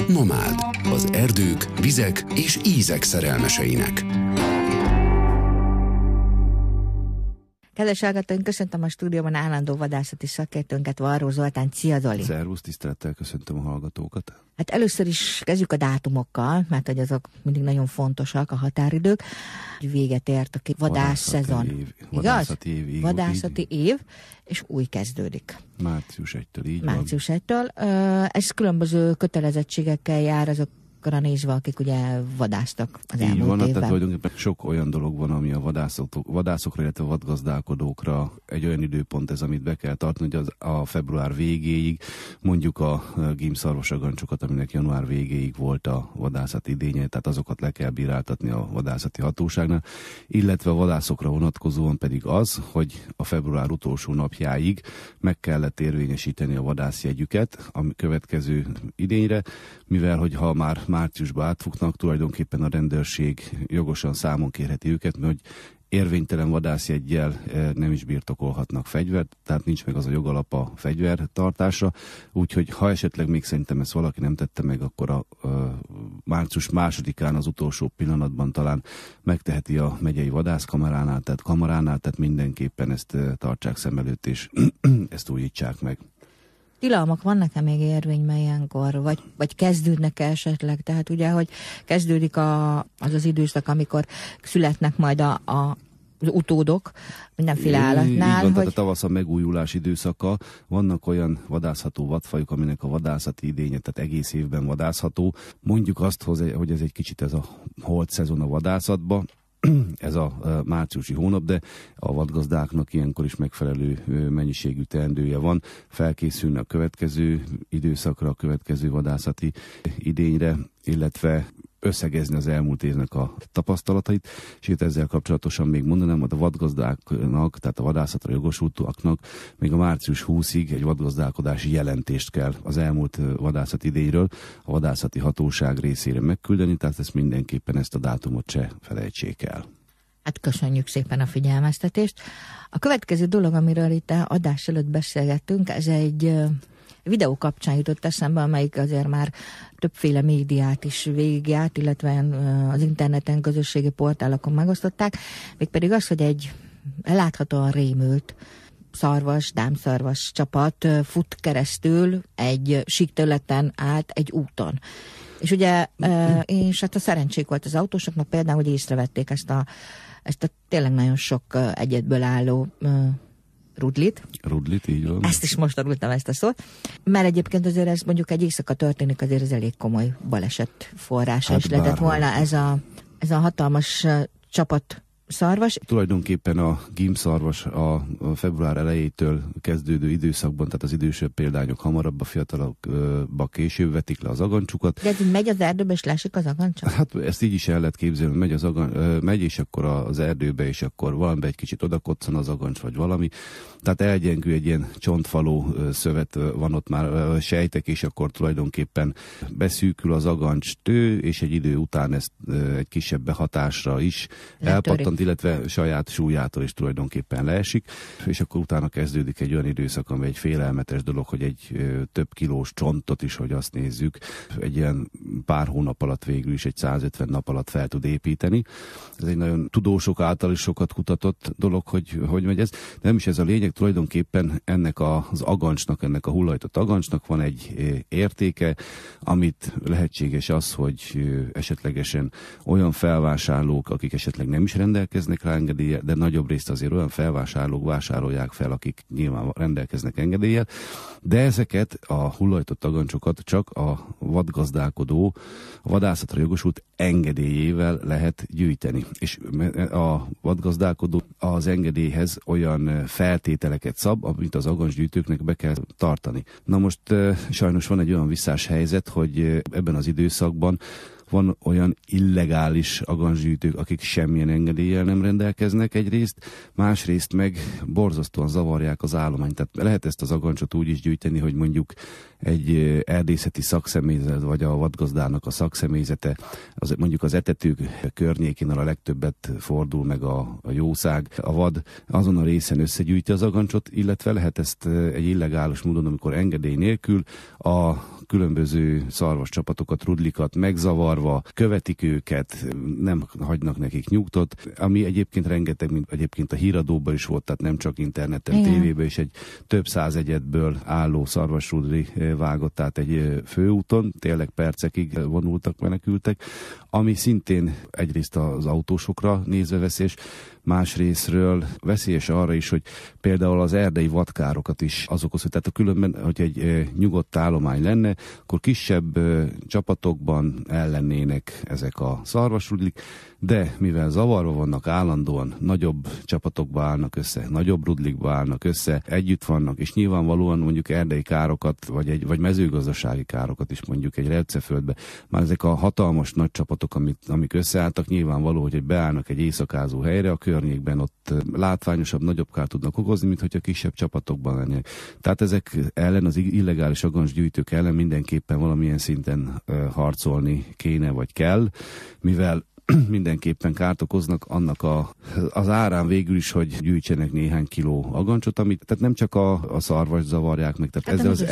Nomád, az erdők, vizek és ízek szerelmeseinek. Kedves hallgatóink, köszöntöm a stúdióban állandó vadászati szakértőnket, Varró Zoltán. Szia, Zoli! Szervusz, tisztelettel köszöntöm a hallgatókat. Hát először is kezdjük a dátumokkal, mert hogy azok mindig nagyon fontosak, a határidők. Véget ért a vadászszezon. Vadászati év. Vadászati év, és új kezdődik. Március 1-től, így Március 1-től. Ez különböző kötelezettségekkel jár azokra nézve, akik ugye vadásztak az elmúlt évben. Tehát tulajdonképpen sok olyan dolog van, ami a vadászokra, illetve a vadgazdálkodókra egy olyan időpont ez, amit be kell tartani, hogy a február végéig, mondjuk a gímszarvasagancsokat, aminek január végéig volt a vadászati idénye, tehát azokat le kell bíráltatni a vadászati hatóságnál, illetve a vadászokra vonatkozóan pedig az, hogy a február utolsó napjáig meg kellett érvényesíteni a vadászjegyüket a következő idényre, mivel hogyha már márciusban átfutnak, tulajdonképpen a rendőrség jogosan számon kérheti őket, mert hogy érvénytelen vadászjeggyel nem is birtokolhatnak fegyvert, tehát nincs meg az a jogalap a fegyvertartásra, úgyhogy ha esetleg még szerintem ezt valaki nem tette meg, akkor a március 2-án az utolsó pillanatban talán megteheti a megyei vadászkamaránál, tehát mindenképpen ezt tartsák szem előtt, és ezt újítsák meg. Tilalmak vannak-e még érvényben ilyenkor, vagy kezdődnek-e esetleg? Tehát ugye, hogy kezdődik az időszak, amikor születnek majd az utódok mindenféle állatnál. Így van, hogy... tehát a tavasz a megújulás időszaka. Vannak olyan vadászható vadfajok, aminek a vadászati idénye, tehát egész évben vadászható. Mondjuk azt, hogy ez egy kicsit ez a holt szezon a vadászatban, ez a márciusi hónap, de a vadgazdáknak ilyenkor is megfelelő mennyiségű teendője van. Felkészülni a következő időszakra, a következő vadászati idényre, illetve összegezni az elmúlt évnek a tapasztalatait, és itt ezzel kapcsolatosan még mondanám, hogy a vadgazdáknak, tehát a vadászatra jogosultaknak még a március 20-ig egy vadgazdálkodási jelentést kell az elmúlt vadászati idényről a vadászati hatóság részére megküldeni, tehát ezt mindenképpen ezt a dátumot se felejtsék el. Hát köszönjük szépen a figyelmeztetést. A következő dolog, amiről itt adás előtt beszélgettünk, ez egy videó kapcsán jutott eszembe, amelyik azért már többféle médiát is végigjárt, illetve az interneten, közösségi portálokon megosztották, mégpedig az, hogy egy láthatóan rémült dámszarvas csapat fut keresztül egy síkterületen át egy úton. És ugye, és hát a szerencsék volt az autósoknak például, hogy észrevették ezt a tényleg nagyon sok egyedből álló Rudlit, így van. Ezt is most tanultam, ezt a szót. Mert egyébként azért ez mondjuk egy éjszaka történik, azért ez elég komoly baleset forrása is lehetett volna ez a hatalmas csapat szarvas. Tulajdonképpen a gímszarvas a február elejétől kezdődő időszakban, tehát az idősebb példányok hamarabb, a fiatalabbak később vetik le az agancsukat. De ez megy az erdőbe, és lásik az agancsa? Hát ezt így is el lehet képzelni, megy és akkor az erdőbe, és akkor valamibe egy kicsit odakoccan az agancs, vagy valami. Tehát elgyengül egy ilyen csontfaló szövet, van ott már sejtek, és akkor tulajdonképpen beszűkül az agancs tő, és egy idő után ezt egy kisebb behatásra is elpattant, illetve saját súlyától is tulajdonképpen leesik, és akkor utána kezdődik egy olyan időszak, ami egy félelmetes dolog, hogy egy több kilós csontot is, hogy azt nézzük, egy ilyen pár hónap alatt végül is egy 150 nap alatt fel tud építeni. Ez egy nagyon tudósok által is sokat kutatott dolog, hogy megy ez. Nem is ez a lényeg, tulajdonképpen ennek az agancsnak, ennek a hullajtott agancsnak van egy értéke, amit lehetséges az, hogy esetlegesen olyan felvásárlók, akik esetleg nem is rendelkeznek rá engedéllyel, de nagyobb részt azért olyan felvásárlók vásárolják fel, akik nyilván rendelkeznek engedéllyel, de ezeket a hullajtott agancsokat csak a vadgazdálkodó, a vadászatra jogosult engedélyével lehet gyűjteni. És a vadgazdálkodó az engedélyhez olyan feltételeket szab, amit az agancsgyűjtőknek be kell tartani. Na most sajnos van egy olyan visszás helyzet, hogy ebben az időszakban van olyan illegális agancsgyűjtők, akik semmilyen engedéllyel nem rendelkeznek egyrészt, másrészt meg borzasztóan zavarják az állományt. Tehát lehet ezt az agancsot úgy is gyűjteni, hogy mondjuk egy erdészeti szakszemélyzet, vagy a vadgazdának a szakszemélyzete, mondjuk az etetők környékén a legtöbbet fordul meg a jószág, a vad azon a részen összegyűjti az agancsot, illetve lehet ezt egy illegális módon, amikor engedély nélkül a különböző szarvas csapatokat, rudlikat megzavarva, követik őket, nem hagynak nekik nyugtot, ami egyébként rengeteg, mint egyébként a híradóban is volt, tehát nem csak interneten, tévében is egy több száz egyedből álló szarvasrudli vágott át egy főúton, tényleg percekig vonultak, menekültek, ami szintén egyrészt az autósokra nézve veszélyes, másrésztről veszélyes arra is, hogy például az erdei vadkárokat is azok osztja. Tehát különben, hogy egy nyugodt állomány lenne, akkor kisebb csapatokban ellennének ezek a szarvasrudlik, de mivel zavarva vannak állandóan, nagyobb csapatokba állnak össze, nagyobb rudlikba állnak össze, együtt vannak, és nyilvánvalóan mondjuk erdei károkat, vagy mezőgazdasági károkat is mondjuk egy repceföldbe. Már ezek a hatalmas nagy csapatok, amik összeálltak, nyilvánvaló, hogy beállnak egy éjszakázó helyre, a környékben ott látványosabb, nagyobb kárt tudnak okozni, mint hogyha kisebb csapatokban lennének. Tehát ezek ellen, az illegális agancsgyűjtők ellen mindenképpen valamilyen szinten harcolni kéne, vagy kell, mivel mindenképpen kárt okoznak annak az árán végül is, hogy gyűjtsenek néhány kiló agancsot, amit, tehát nem csak a szarvas zavarják meg, tehát ezzel az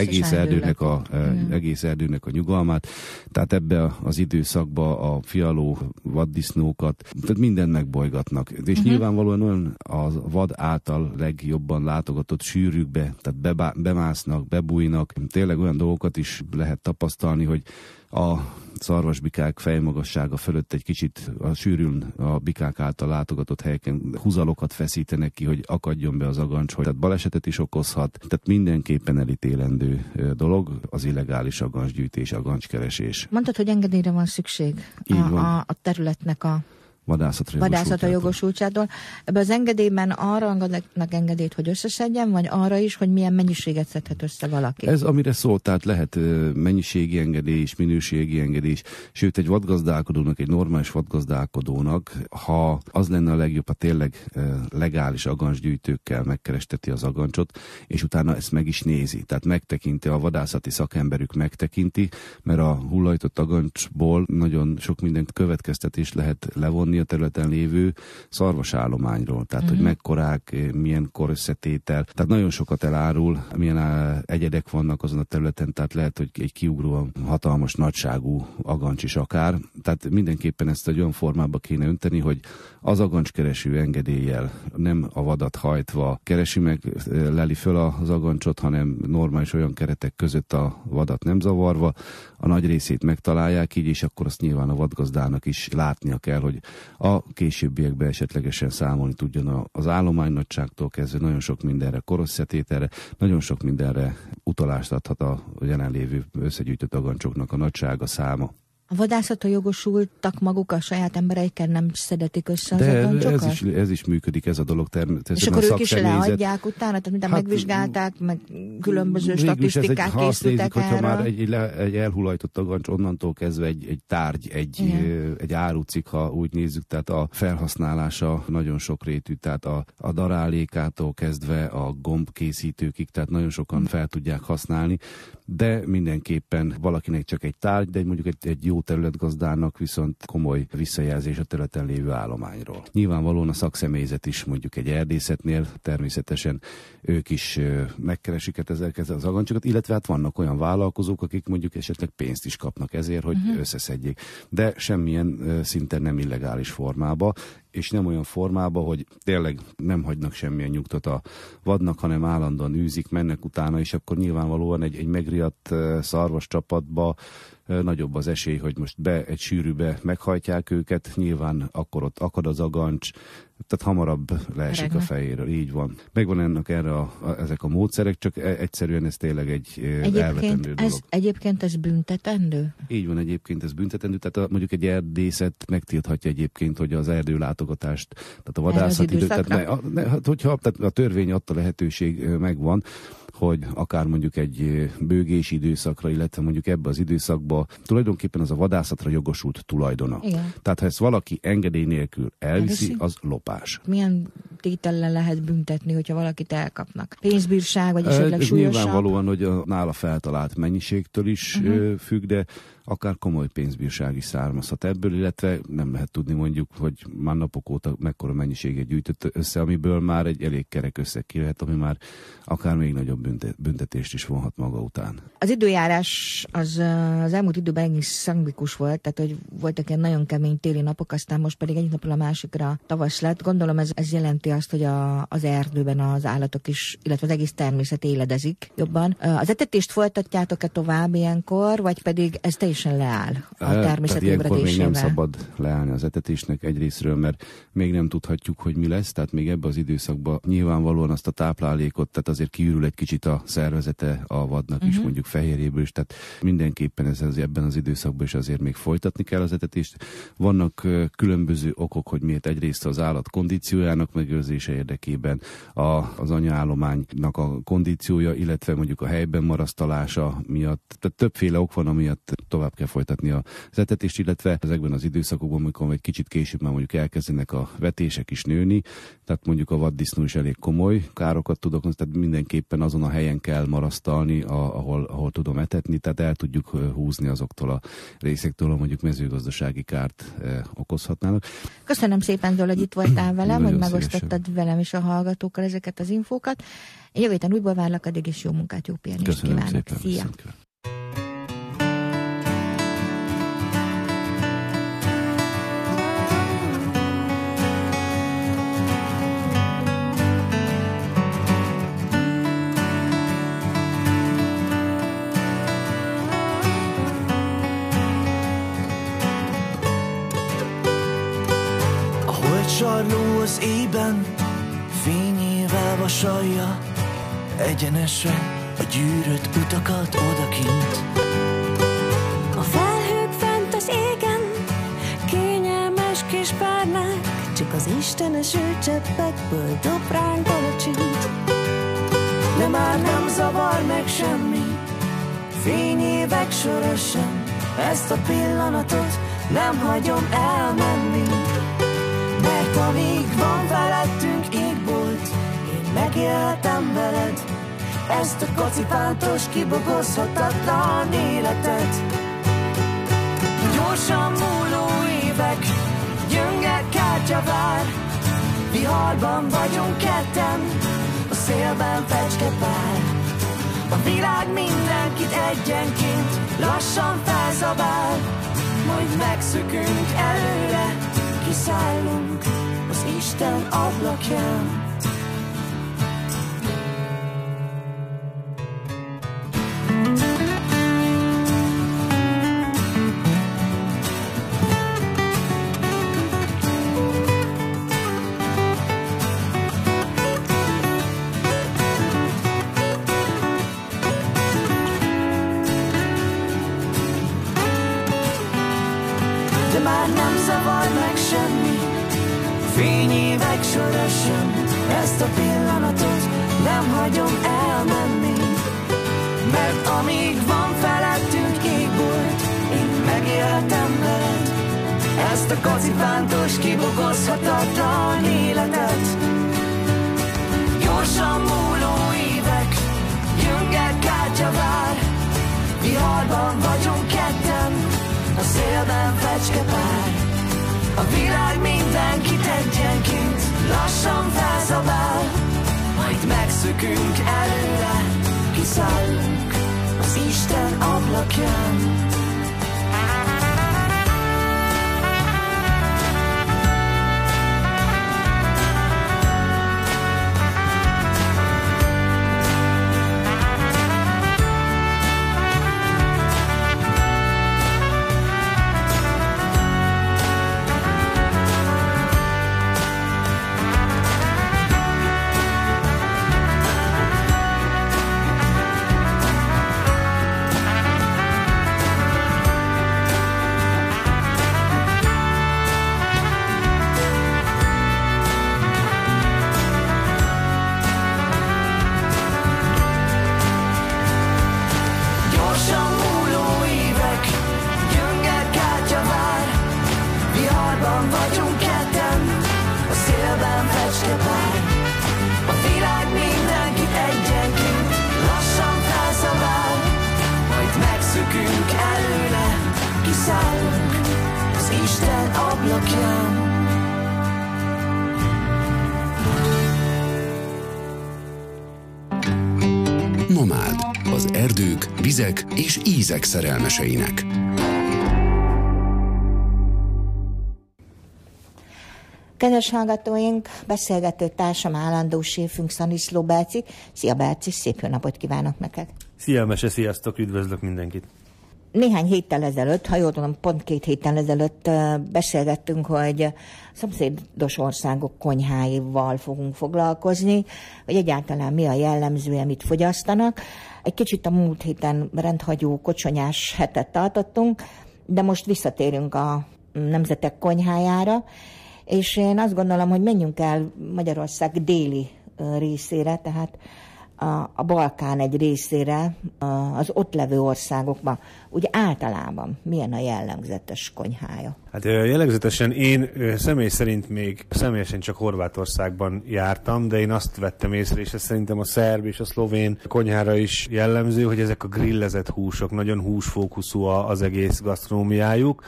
egész erdőnek a nyugalmát, tehát ebbe az időszakba a fialó vaddisznókat, tehát mindent megbolygatnak. És nyilvánvalóan olyan a vad által legjobban látogatott sűrűkbe, tehát bemásznak, bebújnak, tényleg olyan dolgokat is lehet tapasztalni, hogy a szarvasbikák fejmagassága fölött egy kicsit a sűrűn a bikák által látogatott helyeken húzalokat feszítenek ki, hogy akadjon be az agancs, hogy tehát balesetet is okozhat. Tehát mindenképpen elítélendő dolog az illegális agancsgyűjtés, agancskeresés. Mondtad, hogy engedélyre van szükség a területnek a vadászatra jogosultságtól. Ebben az engedélyben arra adnak engedélyt, hogy összeszedjen, vagy arra is, hogy milyen mennyiséget szedhet össze valaki? Ez amire szól, tehát lehet mennyiségi engedély is, minőségi engedély is, sőt egy vadgazdálkodónak, egy normális vadgazdálkodónak, ha az lenne a legjobb, ha tényleg legális agancsgyűjtőkkel megkeresteti az agancsot, és utána ezt meg is nézi. Tehát megtekinti, a vadászati szakemberük megtekinti, mert a hullajtott agancsból nagyon sok mindent következtetést lehet levonni a területen lévő szarvasállományról. Tehát, hogy mekkorák, milyen korösszetétel. Tehát nagyon sokat elárul, milyen egyedek vannak azon a területen, tehát lehet, hogy egy kiugróan hatalmas nagyságú agancs is akár. Tehát mindenképpen ezt egy olyan formába kéne önteni, hogy az agancskereső engedéllyel nem a vadat hajtva keresi meg, leli föl az agancsot, hanem normális olyan keretek között a vadat nem zavarva, a nagy részét megtalálják így, és akkor azt nyilván a vadgazdának is látnia kell, hogy a későbbiekben esetlegesen számolni tudjon az állománynagyságtól kezdve nagyon sok mindenre, korösszetételre, nagyon sok mindenre utalást adhat a jelenlévő összegyűjtött agancsoknak a nagysága, száma. A vadászatra jogosultak maguk a saját embereikkel nem szedetik össze az agancsokat? Ez is működik, ez a dolog természetesen. És akkor ők is leadják utána, tehát minden megvizsgálták, meg különböző statisztikák készültek erre. Hogyha már egy elhullajtott agancs, onnantól kezdve egy tárgy, egy árucikk, ha úgy nézzük, tehát a felhasználása nagyon sokrétű, tehát a darálékától kezdve a gombkészítőkig, tehát nagyon sokan fel tudják használni, de mindenképpen valakinek csak egy tárgy, de mondjuk egy jó területgazdának viszont komoly visszajelzés a területen lévő állományról. Nyilvánvalóan a szakszemélyzet is mondjuk egy erdészetnél természetesen ők is megkeresik ezeket az agancsokat, illetve hát vannak olyan vállalkozók, akik mondjuk esetleg pénzt is kapnak ezért, hogy összeszedjék. De semmilyen szinten nem illegális formába, és nem olyan formába, hogy tényleg nem hagynak semmilyen nyugtot a vadnak, hanem állandóan űzik, mennek utána, és akkor nyilvánvalóan egy megriadt szarvas csapatba nagyobb az esély, hogy most egy sűrűbe meghajtják őket, nyilván akkor ott akad az agancs, tehát hamarabb leesik a fejéről, így van. Megvan ennek ezek a módszerek, csak egyszerűen ez tényleg egy elvetendő dolog. Egyébként ez büntetendő? Így van, egyébként ez büntetendő, tehát mondjuk egy erdészet megtilthatja egyébként, hogy az erdőlátogatást, tehát a vadászat időt, tehát a törvény adta lehetőség megvan, hogy akár mondjuk egy bőgési időszakra, illetve mondjuk ebbe az időszakba tulajdonképpen az a vadászatra jogosult tulajdona. Igen. Tehát ha ezt valaki engedély nélkül elviszi, az lopás. Milyen tétellel lehet büntetni, hogyha valakit elkapnak? Pénzbírság, vagy esetleg súlyosabb? Nyilvánvalóan, hogy a nála feltalált mennyiségtől is függ, de akár komoly pénzbírság is származhat ebből, illetve nem lehet tudni mondjuk, hogy már napok óta mekkora mennyiséget gyűjtött össze, amiből már egy elég kerek összeg ki lehet, ami már akár még nagyobb büntetést is vonhat maga után. Az időjárás az elmúlt időben egész szangvikus volt, tehát hogy voltak ilyen nagyon kemény téli napok, aztán most pedig egyik napról a másikra tavasz lett. Gondolom ez jelenti azt, hogy az erdőben az állatok is, illetve az egész természet éledezik jobban. Az etetést folytatjátok-e tovább ilyenkor, vagy pedig ez teljesen leáll a természet ébredésével? Még nem szabad leállni az etetésnek egyrészről, mert még nem tudhatjuk, hogy mi lesz, tehát még ebbe az időszakban nyilvánvalóan azt a táplálékot, tehát azért kiürül egy kicsit a szervezete a vadnak is, mondjuk fehérjéből is, tehát mindenképpen ebben az időszakban is azért még folytatni kell az etetést. Vannak különböző okok, hogy miért egyrészt az állat kondíciójának megőrzése érdekében, az anyaállománynak a kondíciója, illetve mondjuk a helyben marasztalása miatt, tehát többféle ok van, amiatt tovább kell folytatni az etetést, illetve ezekben az időszakokban, amikor egy kicsit később már mondjuk elkezdenek a vetések is nőni, tehát mondjuk a vaddisznó is elég komoly károkat tud okozni, tehát mindenképpen azon a helyen kell marasztalni, ahol tudom etetni, tehát el tudjuk húzni azoktól a részektől, mondjuk mezőgazdasági kárt okozhatnának. Köszönöm szépen, Zsolt, hogy itt voltál velem, hogy megosztottad velem és a hallgatókkal ezeket az infókat. Én jövő héten újból várlak, addig is jó munkát, jó pihenést kívánok. Szia! Sarló az ében, fényével vasalja egyenesre a gyűrött utakat odakint. A felhők fent az égen, kényelmes kis párnák, csak az istenes őcseppekből dob ránk alacsint. De már nem zavar meg semmi, fényévek sora sem, ezt a pillanatot nem hagyom elmenni. Mert amíg van felettünk égbolt, én megéltem veled ezt a kocipántos, kibogozhatatlan életet. Gyorsan múló évek, gyönge kártya vár, viharban vagyunk ketten, a szélben fecskepár. A világ mindenkit egyenként lassan felzabál, majd megszökünk előre, kiszállunk az Isten ablakján. De már nem zavar meg semmi, fényévek sora sem, ezt a pillanatot nem hagyom elmenni. Mert amíg van felettünk égbolt, én megéltem veled ezt a kacifántos, kibogozhatatlan életet. Gyorsan múló évek, gyönge kártya vár, viharban vagyunk ketten, a szélben fecskepár. A világ mindenkit egyenként lassan felzabál, majd megszökünk előre, kiszállunk az Isten ablakján. ablakján. Nomád, az erdők, vizek és ízek szerelmeseinek. Kedves hallgatóink, beszélgető társam, állandó séfünk Szaniszló Belci. Szia Belci, szép jó napot kívánok neked! Szia Mese, sziasztok, üdvözlök mindenkit! Néhány héttel ezelőtt, ha jól tudom, pont 2 héttel ezelőtt beszélgettünk, hogy szomszédos országok konyháival fogunk foglalkozni, hogy egyáltalán mi a jellemzője, mit fogyasztanak. Egy kicsit a múlt héten rendhagyó kocsonyás hetet tartottunk, de most visszatérünk a nemzetek konyhájára, és én azt gondolom, hogy menjünk el Magyarország déli részére, tehát a Balkán egy részére, az ott levő országokban. Úgy általában milyen a jellegzetes konyhája? Hát jellegzetesen én személy szerint még személyesen csak Horvátországban jártam, de én azt vettem észre, és ez szerintem a szerb és a szlovén konyhára is jellemző, hogy ezek a grillezett húsok, nagyon húsfókuszú az egész gasztronómiájuk,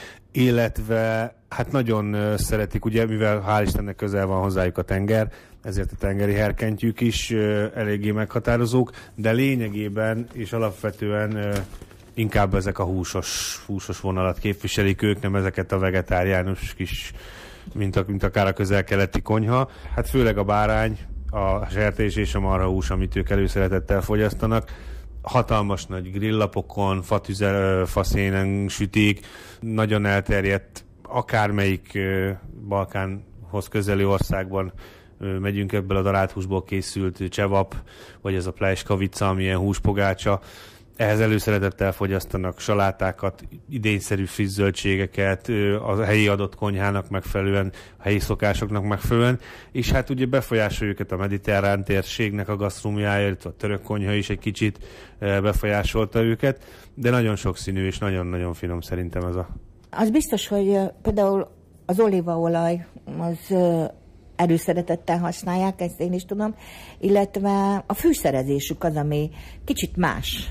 illetve hát nagyon szeretik, ugye, mivel hál' Istennek közel van hozzájuk a tenger, ezért a tengeri herkentjük is eléggé meghatározók, de lényegében és alapvetően inkább ezek a húsos vonalat képviselik ők, nem ezeket a vegetáriánus kis, mint akár a közel-keleti konyha. Hát főleg a bárány, a sertés és a marhahús, amit ők előszeretettel fogyasztanak. Hatalmas nagy grillapokon, faszénen sütik, nagyon elterjedt, akármelyik Balkánhoz közeli országban megyünk, ebből a darált húsból készült csevap, vagy ez a plejskavica, ami ilyen húspogácsa. Ehhez előszeretettel fogyasztanak salátákat, idényszerű friss zöldségeket, a helyi adott konyhának megfelelően, a helyi szokásoknak megfelelően, és hát ugye befolyásolja őket a mediterrán térségnek a gasztronómiája, illetve a török konyha is egy kicsit befolyásolta őket, de nagyon sokszínű és nagyon-nagyon finom szerintem ez a... Az biztos, hogy például az olívaolaj az előszeretettel használják, ezt én is tudom, illetve a fűszerezésük az, ami kicsit más,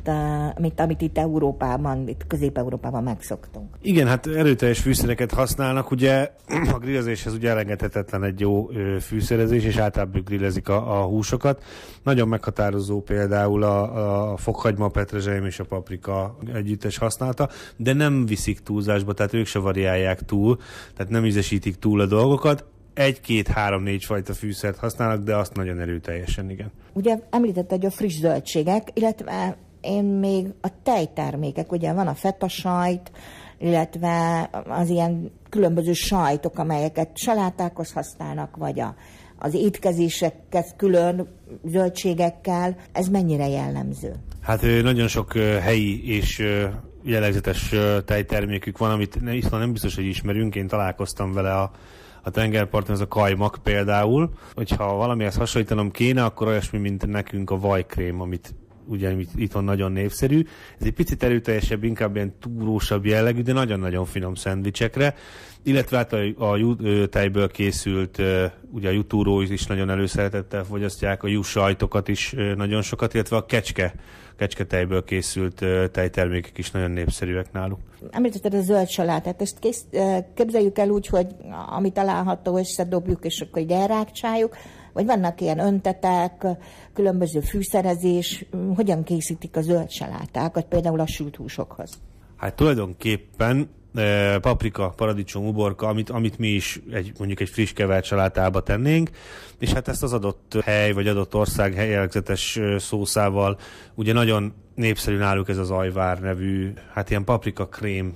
mint amit itt Európában, itt Közép-Európában megszoktunk. Igen, hát erőteljes fűszereket használnak, ugye a grillezéshez ugye elengedhetetlen egy jó fűszerezés, és általában grillezik a húsokat. Nagyon meghatározó például a fokhagyma, a petrezselyem és a paprika együttes használata, de nem viszik túlzásba, tehát ők se variálják túl, tehát nem ízesítik túl a dolgokat. 1, 2, 3, 4 fajta fűszert használnak, de azt nagyon erőteljesen, igen. Ugye említett, hogy a friss zöldségek, illetve én még a tejtermékek, ugye van a feta sajt, illetve az ilyen különböző sajtok, amelyeket salátákhoz használnak, vagy az étkezésekhez külön zöldségekkel. Ez mennyire jellemző? Hát nagyon sok helyi és jellegzetes tejtermékük van, amit nem biztos, hogy ismerünk. Én találkoztam vele a tengerparton, ez a kajmak például. Hogyha valamihez hasonlítanom kéne, akkor olyasmi, mint nekünk a vajkrém, amit ugye itthon nagyon népszerű. Ez egy picit erőteljesebb, inkább ilyen túrósabb jellegű, de nagyon-nagyon finom szendvicsekre. Illetve hát a tejből készült, ugye a jutúró is nagyon előszeretettel fogyasztják, a jussajtokat is nagyon sokat, illetve a kecsketejből készült tejtermékek is nagyon népszerűek náluk. Említetted a zöld salátát, ezt képzeljük el úgy, hogy ami található, összedobjuk, és akkor így elrákcsáljuk, vagy vannak ilyen öntetek, különböző fűszerezés, hogyan készítik a zöld salátákat, például a sült húsokhoz? Hát tulajdonképpen paprika, paradicsom, uborka, amit mi is mondjuk egy friss kevert salátába tennénk, és hát ezt az adott hely vagy adott ország jellegzetes szószával, ugye nagyon népszerű náluk ez az ajvár nevű, hát ilyen paprikakrém,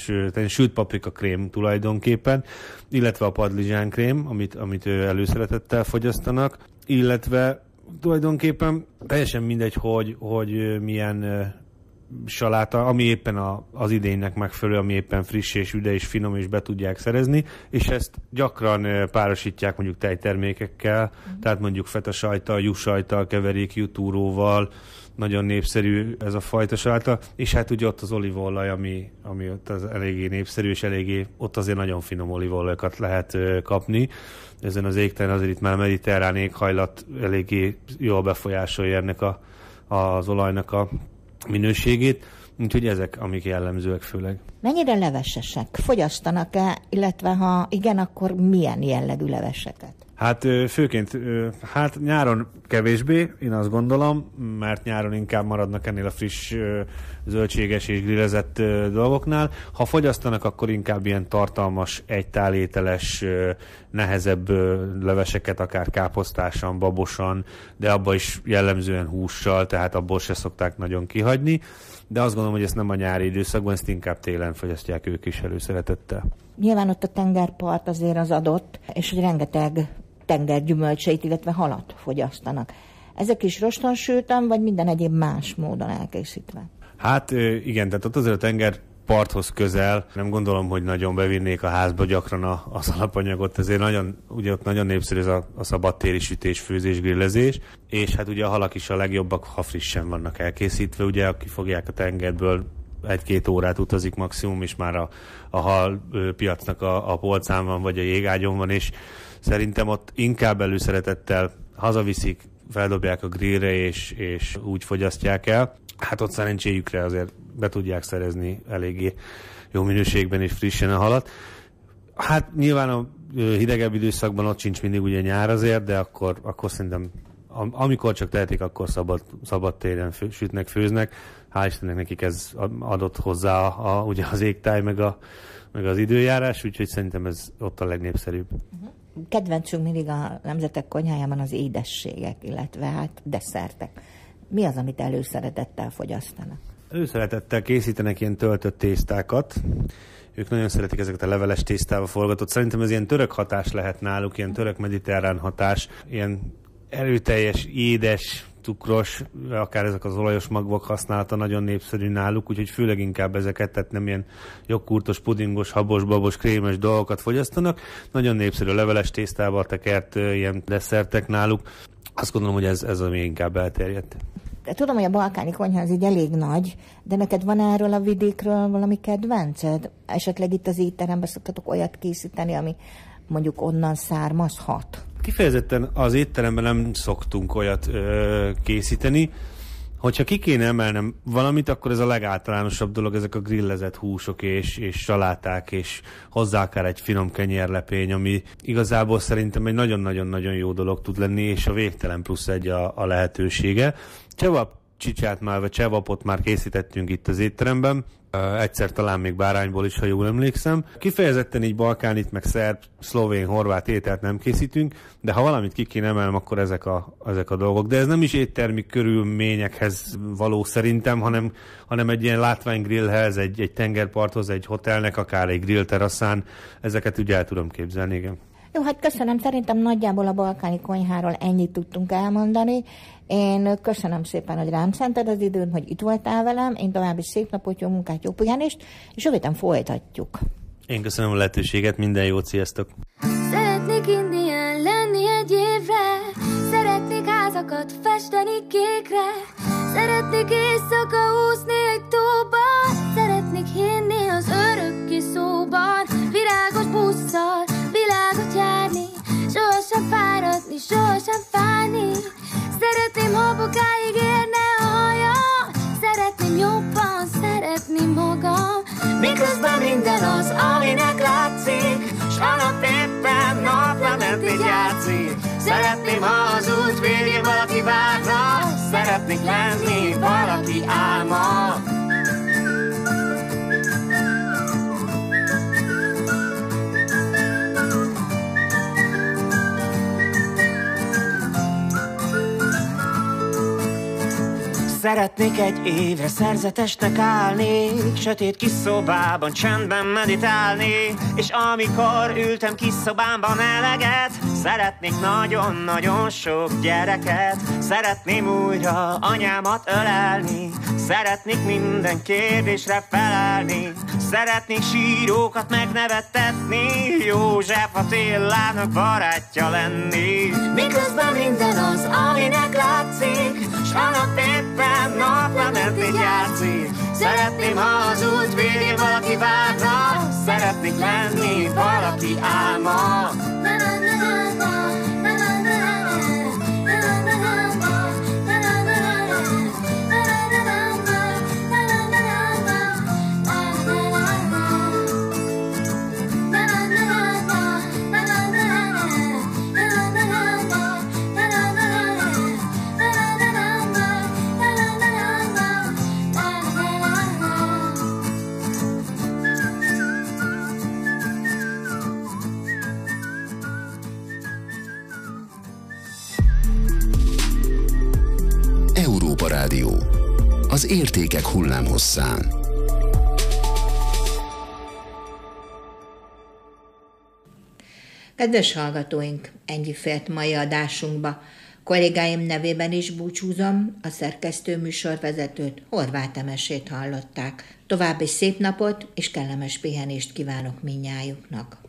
sült paprikakrém tulajdonképpen, illetve a padlizsánkrém, amit előszeretettel fogyasztanak, illetve tulajdonképpen teljesen mindegy, hogy milyen saláta, ami éppen az idénynek megfelelő, ami éppen friss és üde és finom, és be tudják szerezni, és ezt gyakran párosítják mondjuk tejtermékekkel, tehát mondjuk fetasajttal, jussajttal keverik, jutúróval, nagyon népszerű ez a fajta saláta, és hát ugye ott az olívaolaj, ami ott az eléggé népszerű, és eléggé ott azért nagyon finom olívaolajokat lehet kapni. Ezen az égtelen azért itt már mediterrán éghajlat eléggé jól befolyásolja ennek az olajnak a minőségét, úgyhogy ezek, amik jellemzőek főleg. Mennyire levesesek? Fogyasztanak-e, illetve ha igen, akkor milyen jellegű leveseket? Hát főként, hát nyáron kevésbé, én azt gondolom, mert nyáron inkább maradnak ennél a friss, zöldséges és grillezett dolgoknál. Ha fogyasztanak, akkor inkább ilyen tartalmas, egytálételes, nehezebb leveseket, akár káposztásan, babosan, de abba is jellemzően hússal, tehát abból se szokták nagyon kihagyni. De azt gondolom, hogy ezt nem a nyári időszakban, ezt inkább télen fogyasztják ők is előszeretettel. Nyilván ott a tengerpart azért az adott, és hogy rengeteg tengergyümölcseit, illetve halat fogyasztanak. Ezek is rostonsülten, vagy minden egyéb más módon elkészítve? Hát igen, tehát ott azért a tengerparthoz közel, nem gondolom, hogy nagyon bevinnék a házba gyakran az alapanyagot, ezért ugye ott nagyon népszerű ez a szabadtéri sütés, főzés, grillezés, és hát ugye a halak is a legjobbak, ha frissen vannak elkészítve, ugye aki fogják a tengerből 1-2 órát utazik maximum, és már a hal piacnak a polcán van, vagy a jégágyon van, és szerintem ott inkább előszeretettel hazaviszik, feldobják a grillre, és úgy fogyasztják el. Hát ott szerencséjükre azért be tudják szerezni eléggé jó minőségben és frissen a halat. Hát nyilván a hidegebb időszakban ott sincs mindig ugye nyár azért, de akkor szerintem amikor csak tehetik, akkor szabad téren sütnek, főznek. Hál' Istennek nekik ez adott hozzá ugye az égtáj, meg az időjárás, úgyhogy szerintem ez ott a legnépszerűbb. Kedvencünk mindig a Nemzetek Konyhájában az édességek, illetve hát desszertek. Mi az, amit előszeretettel fogyasztanak? Előszeretettel készítenek ilyen töltött tésztákat. Ők nagyon szeretik ezeket a leveles tésztával forgatott. Szerintem ez ilyen török hatás lehet náluk, ilyen török-mediterrán hatás, ilyen erőteljes, édes, cukros, akár ezek az olajos magvak használata nagyon népszerű náluk, úgyhogy főleg inkább ezeket, tehát nem ilyen jogkurtos, pudingos, habos, babos, krémes dolgokat fogyasztanak. Nagyon népszerű leveles tésztával tekert ilyen desszertek náluk. Azt gondolom, hogy ez ami inkább elterjedt. Tudom, hogy a balkáni konyha az így elég nagy, de neked van erről a vidékről valami kedvenced? Esetleg itt az étteremben szoktatok olyat készíteni, ami mondjuk onnan származhat? Kifejezetten az étteremben nem szoktunk olyat készíteni. Hogyha ki kéne emelnem valamit, akkor ez a legáltalánosabb dolog, ezek a grillezett húsok és saláták, és hozzá akár egy finom kenyérlepény, ami igazából szerintem egy nagyon-nagyon-nagyon jó dolog tud lenni, és a végtelen plusz egy a lehetősége. Csevapcsicsát már, vagy csevapot már készítettünk itt az étteremben, egyszer talán még bárányból is, ha jól emlékszem. Kifejezetten így balkánit, meg szerb, szlovén, horvát ételt nem készítünk, de ha valamit ki kéne emelnem, akkor ezek a dolgok. De ez nem is éttermi körülményekhez való szerintem, hanem egy ilyen látványgrillhez, egy tengerparthoz, egy hotelnek, akár egy grillteraszán, ezeket ugye el tudom képzelni, igen. Jó, hát köszönöm, szerintem nagyjából a balkáni konyháról ennyit tudtunk elmondani. Én köszönöm szépen, hogy rám szented az időn, hogy itt voltál velem. Én további szép napot, jó munkát, jó pihenést, és jövő héten folytatjuk. Én köszönöm a lehetőséget, minden jót, sziasztok! Szeretnék indián lenni egy évre, szeretnék házakat festeni kékre, szeretnék éjszaka úszni egy tóban, szeretnék hinni az örökké szóban, virágos busszal, világot járni, sohasem fáradni, sohasem fájni. Szeretném, ha bokáig érne a hajam, szeretném jobban szeretni magam, miközben minden az, aminek látszik, s a nap éppen naplementig játszik. Szeretném, ha az út végén valaki várna, szeretnék lenni valaki álma. Szeretnék egy évre szerzetesnek állni, sötét kis szobában csendben meditálni, és amikor ültem kis szobámban eleget, szeretnék nagyon-nagyon sok gyereket, szeretném újra anyámat ölelni, szeretnék minden kérdésre felelni, szeretnék sírókat megnevettetni, József Attilának barátja lenni. Miközben minden az, aminek látszik, s a nap éppen naplementig játszik. Szeretném, ha az út végén valaki várna, szeretnék lenni valaki álma. Rádió. Az értékek hullámhosszán. Kedves hallgatóink, ennyi fért mai adásunkba. Kollégáim nevében is búcsúzom, a szerkesztő műsorvezetőt, Horváth Emesét hallották. További szép napot és kellemes pihenést kívánok mindnyájuknak.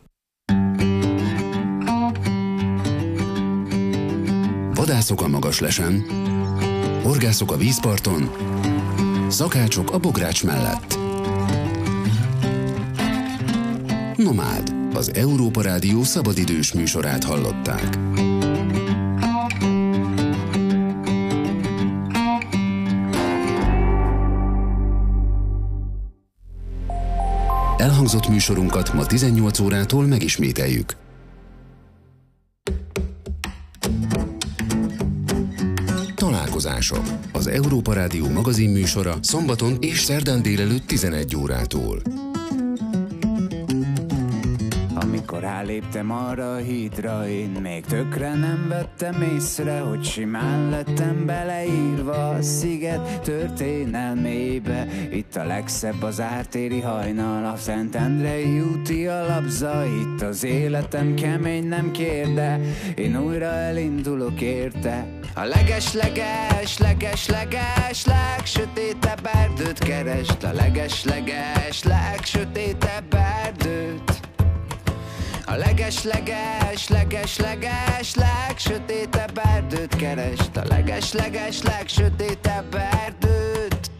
Vadászok a Magaslesen, horgászok a vízparton, szakácsok a bogrács mellett. Nomád, az Európa Rádió szabadidős műsorát hallották. Elhangzott műsorunkat ma 18 órától megismételjük. Találkozások. Az Európa Rádió magazin műsora szombaton és szerdán délelőtt 11 órától. Amikor ráléptem arra a hídra, én még tökre nem vettem észre, hogy simán lettem beleírva a sziget történelmébe. Itt a legszebb az ártéri hajnal, a Szentendrei úti alapza. Itt az életem kemény, nem kér, de én újra elindulok érte. A leges-leges, leges-leges, legsötétebb erdőt keresd. A leges-leges, legsötétebb erdőt. A leges-leges, leges-leges, legsötétebb erdőt keresd. A leges-leges, legsötétebb erdőt.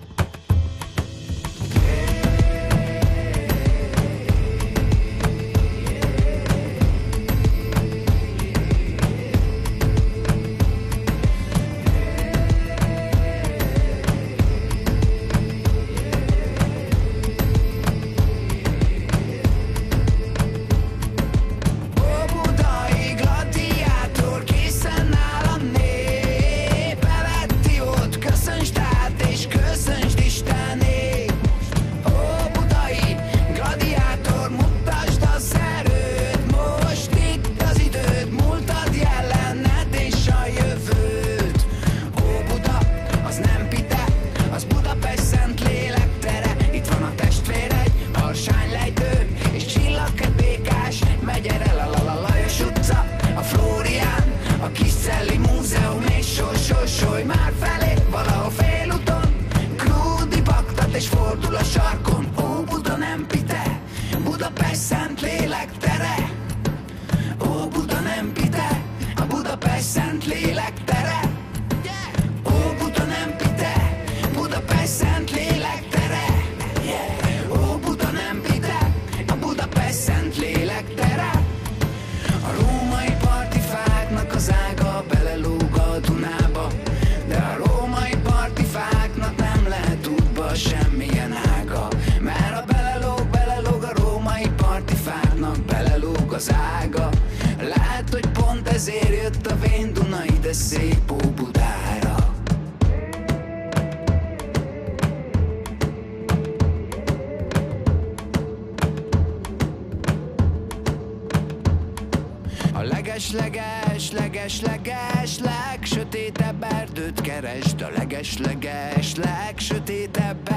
Leges-leges, leges-leges, legsötétebb erdőt keresd. A leges-leges, legsötétebb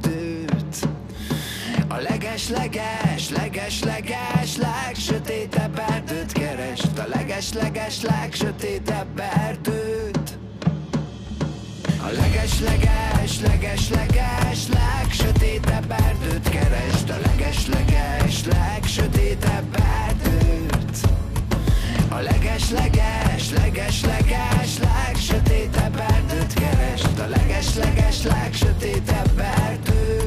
erdőt. A leges-leges, leges-leges, legsötétebb erdőt keresd. A leges-leges, legsötétebb erdőt. A leges-leges, leges-leges, legsötétebb erdőt keresd. A leges-leges, legsötétebb erdőt. A leges-leges, leges-leges, legsötétebb erdőt keresd. A leges-leges, legsötétebb erdőt.